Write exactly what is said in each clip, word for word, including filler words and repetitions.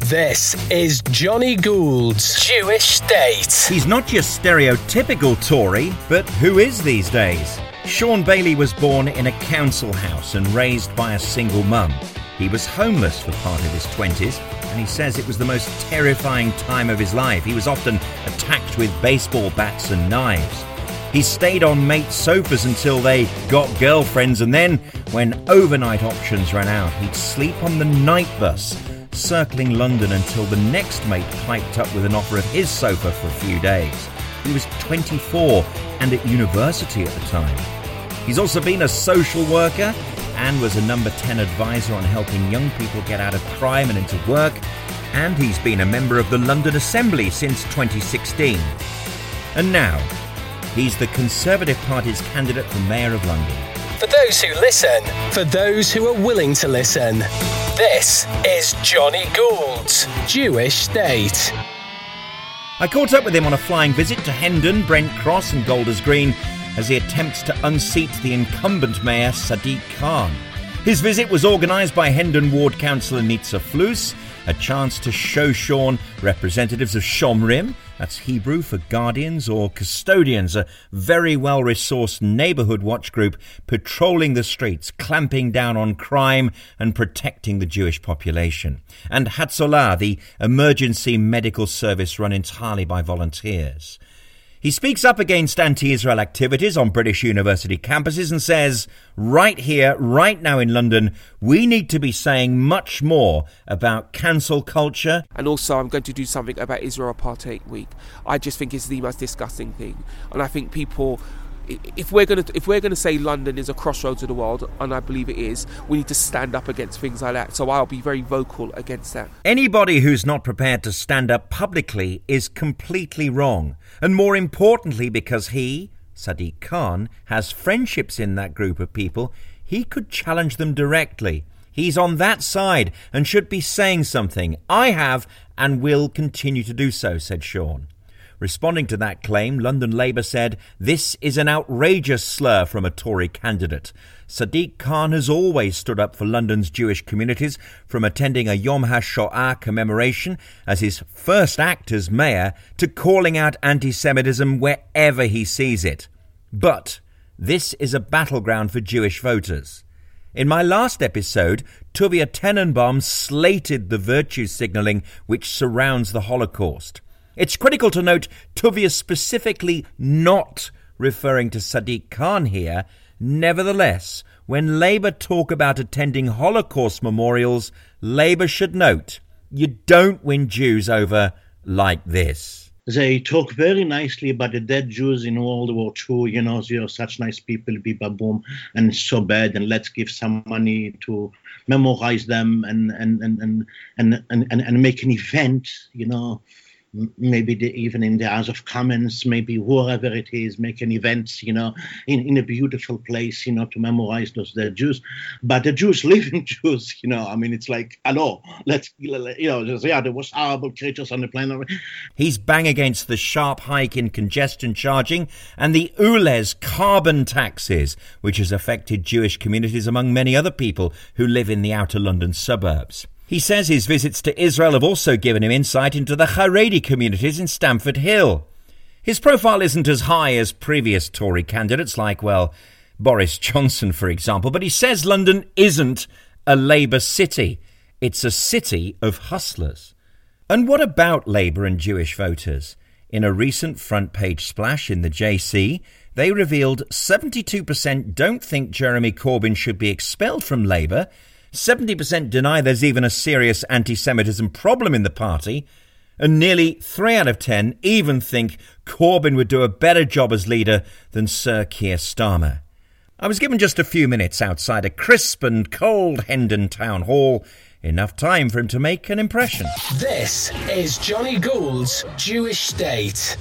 This is Johnny Gould's Jewish State. He's not your stereotypical Tory, but who is these days? Sean Bailey was born in a council house and raised by a single mum. He was homeless for part of his twenties, and he says it was the most terrifying time of his life. He was often attacked with baseball bats and knives. He stayed on mates' sofas until they got girlfriends, and then, when overnight options ran out, he'd sleep on the night bus, circling London until the next mate piped up with an offer of his sofa for a few days. He was twenty-four and at university at the time. He's also been a social worker and was a number ten advisor on helping young people get out of crime and into work, and he's been a member of the London Assembly since twenty sixteen. And now, he's the Conservative Party's candidate for Mayor of London. For those who listen, for those who are willing to listen, this is Johnny Gould's Jewish State. I caught up with him on a flying visit to Hendon, Brent Cross and Golders Green as he attempts to unseat the incumbent mayor Sadiq Khan. His visit was organised by Hendon Ward Councillor Nitza Flus, a chance to show Sean representatives of Shomrim, that's Hebrew for guardians or custodians, a very well-resourced neighbourhood watch group patrolling the streets, clamping down on crime and protecting the Jewish population. And Hatzolah, the emergency medical service run entirely by volunteers. He speaks up against anti-Israel activities on British university campuses and says, right here, right now in London, we need to be saying much more about cancel culture. And also I'm going to do something about Israel Apartheid Week. I just think it's the most disgusting thing. And I think people, if we're going to if we're going to say London is a crossroads of the world, and I believe it is, we need to stand up against things like that. So I'll be very vocal against that. Anybody who's not prepared to stand up publicly is completely wrong. And more importantly, because he, Sadiq Khan, has friendships in that group of people, he could challenge them directly. He's on that side and should be saying something. I have and will continue to do so, said Sean. Responding to that claim, London Labour said, this is an outrageous slur from a Tory candidate. Sadiq Khan has always stood up for London's Jewish communities, from attending a Yom HaShoah commemoration as his first act as mayor to calling out anti-Semitism wherever he sees it. But this is a battleground for Jewish voters. In my last episode, Tuvia Tenenbaum slated the virtue signalling which surrounds the Holocaust. It's critical to note Tuvia specifically not referring to Sadiq Khan here. Nevertheless, when Labour talk about attending Holocaust memorials, Labour should note, you don't win Jews over like this. They talk very nicely about the dead Jews in World War Two, you know, you're such nice people, biba boom, and it's so bad, and let's give some money to memorize them and and and and and, and, and, and make an event, you know. Maybe the, even in the House of Commons, maybe wherever it is, make an event, you know, in, in a beautiful place, you know, to memorize those dead Jews. But the Jews, living Jews, you know, I mean, it's like, hello, let's, you know, just, yeah, there was horrible creatures on the planet. He's bang against the sharp hike in congestion charging and the U L E Z carbon taxes, which has affected Jewish communities among many other people who live in the outer London suburbs. He says his visits to Israel have also given him insight into the Haredi communities in Stamford Hill. His profile isn't as high as previous Tory candidates like, well, Boris Johnson, for example, but he says London isn't a Labour city. It's a city of hustlers. And what about Labour and Jewish voters? In a recent front-page splash in the J C, they revealed seventy-two percent don't think Jeremy Corbyn should be expelled from Labour, seventy percent deny there's even a serious anti-Semitism problem in the party, and nearly three out of ten even think Corbyn would do a better job as leader than Sir Keir Starmer. I was given just a few minutes outside a crisp and cold Hendon Town Hall, enough time for him to make an impression. This is Johnny Gould's Jewish State.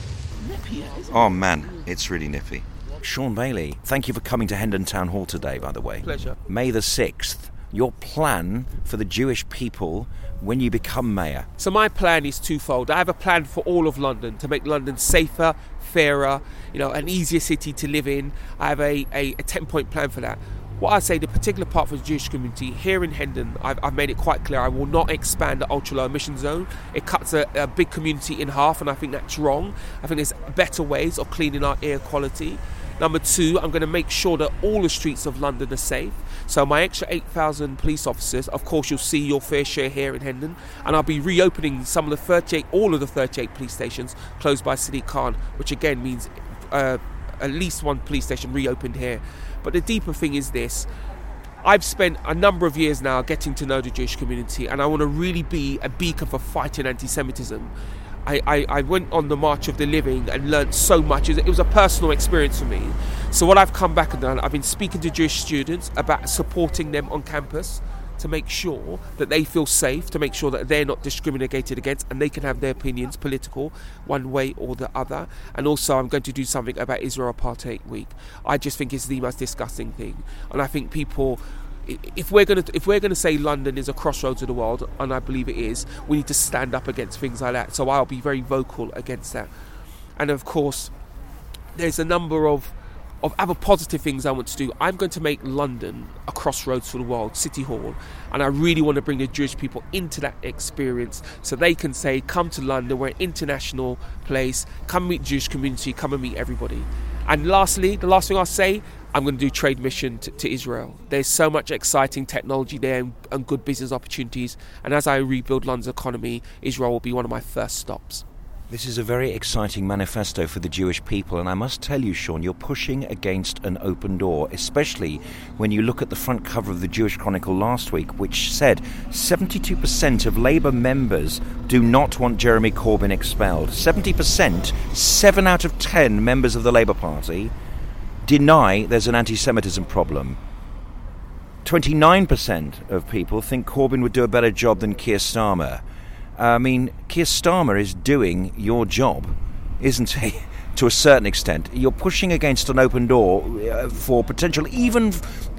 Oh man, it's really nippy. Sean Bailey, thank you for coming to Hendon Town Hall today, by the way. Pleasure. May the sixth. Your plan for the Jewish people when you become mayor? So my plan is twofold. I have a plan for all of London to make London safer, fairer, you know, an easier city to live in. I have a, a, a ten-point plan for that. what I say, the particular part for the Jewish community here in Hendon, I've, I've made it quite clear I will not expand the ultra low emission zone. It cuts a, a big community in half, and I think that's wrong. I think there's better ways of cleaning our air quality. Number two, I'm going to make sure that all the streets of London are safe. So my extra eight thousand police officers, of course you'll see your fair share here in Hendon, and I'll be reopening some of the thirty-eight, all of the thirty-eight police stations closed by Sadiq Khan, which again means uh, at least one police station reopened here. But the deeper thing is this: I've spent a number of years now getting to know the Jewish community, and I want to really be a beacon for fighting anti-Semitism. I, I, I went on the March of the Living and learnt so much. It was a personal experience for me. So what I've come back and done, I've been speaking to Jewish students about supporting them on campus to make sure that they feel safe, to make sure that they're not discriminated against and they can have their opinions, political, one way or the other. And also I'm going to do something about Israel Apartheid Week. I just think it's the most disgusting thing. And I think people... If we're going to if we're going to say London is a crossroads of the world, and I believe it is, we need to stand up against things like that. So I'll be very vocal against that. And of course, there's a number of of other positive things I want to do. I'm going to make London a crossroads for the world, City Hall, and I really want to bring the Jewish people into that experience so they can say, come to London, we're an international place, come meet the Jewish community, come and meet everybody. And lastly, the last thing I'll say, I'm going to do trade mission to, to Israel. There's so much exciting technology there and, and good business opportunities. And as I rebuild London's economy, Israel will be one of my first stops. This is a very exciting manifesto for the Jewish people, and I must tell you, Sean, you're pushing against an open door, especially when you look at the front cover of the Jewish Chronicle last week, which said seventy-two percent of Labour members do not want Jeremy Corbyn expelled. seventy percent, seven out of ten members of the Labour Party deny there's an anti-Semitism problem. twenty-nine percent of people think Corbyn would do a better job than Keir Starmer. I mean, Keir Starmer is doing your job, isn't he? To a certain extent. You're pushing against an open door for potential, even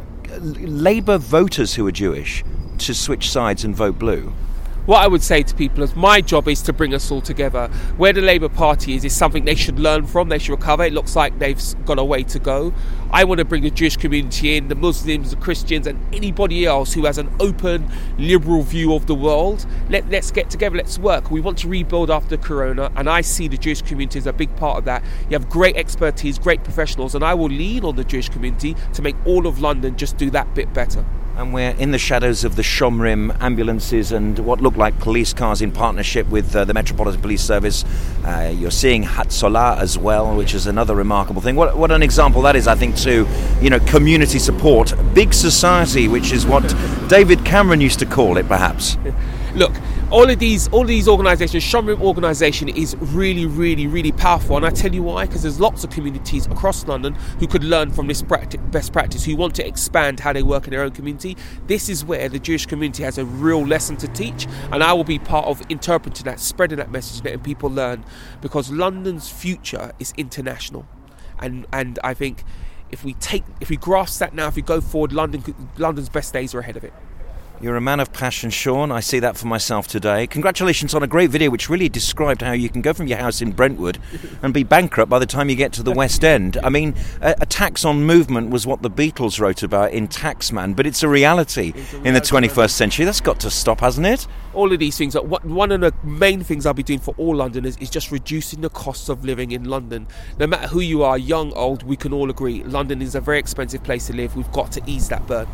Labour voters who are Jewish, to switch sides and vote blue. What I would say to people is my job is to bring us all together. Where the Labour Party is, is something they should learn from, they should recover. It looks like they've got a way to go. I want to bring the Jewish community in, the Muslims, the Christians, and anybody else who has an open, liberal view of the world. Let, let's get together, let's work. We want to rebuild after Corona, and I see the Jewish community as a big part of that. You have great expertise, great professionals, and I will lean on the Jewish community to make all of London just do that bit better. And we're in the shadows of the Shomrim ambulances and what look like police cars in partnership with uh, the Metropolitan Police Service. Uh, you're seeing Hatzalah as well, which is another remarkable thing. What, what an example that is, I think, to, you know, community support, big society, which is what David Cameron used to call it, perhaps. Look, all of these all of these organisations, Shomrim organisation is really, really, really powerful. And I tell you why, because there's lots of communities across London who could learn from this practi- best practice, who want to expand how they work in their own community. This is where the Jewish community has a real lesson to teach, and I will be part of interpreting that, spreading that message, letting people learn, because London's future is international. And and I think if we take if we grasp that now, if we go forward, London London's best days are ahead of it. You're a man of passion, Sean. I see that for myself today. Congratulations on a great video which really described how you can go from your house in Brentwood and be bankrupt by the time you get to the West End. I mean, a, a tax on movement was what the Beatles wrote about in Taxman, but it's a reality, it's a reality in the twenty-first century. That's got to stop, hasn't it? All of these things, one of the main things I'll be doing for all Londoners is just reducing the costs of living in London. No matter who you are, young, old, we can all agree London is a very expensive place to live. We've got to ease that burden.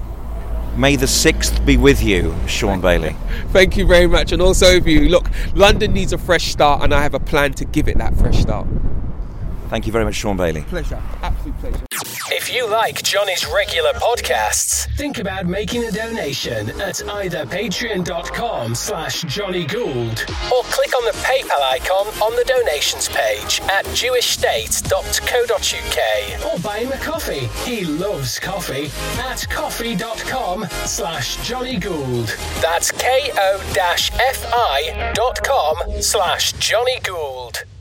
May the sixth be with you, Sean Bailey. Thank you very much. And also of you, look, London needs a fresh start, and I have a plan to give it that fresh start. Thank you very much, Sean Bailey. Pleasure. Absolute pleasure. If you like Johnny's regular podcasts, think about making a donation at either patreon.com slash Johnny Gould or click on the PayPal icon on the donations page at jewish state dot co dot uk or buy him a coffee. He loves coffee at coffee.com slash Johnny Gould. That's ko-fi dot com slash Johnny Gould.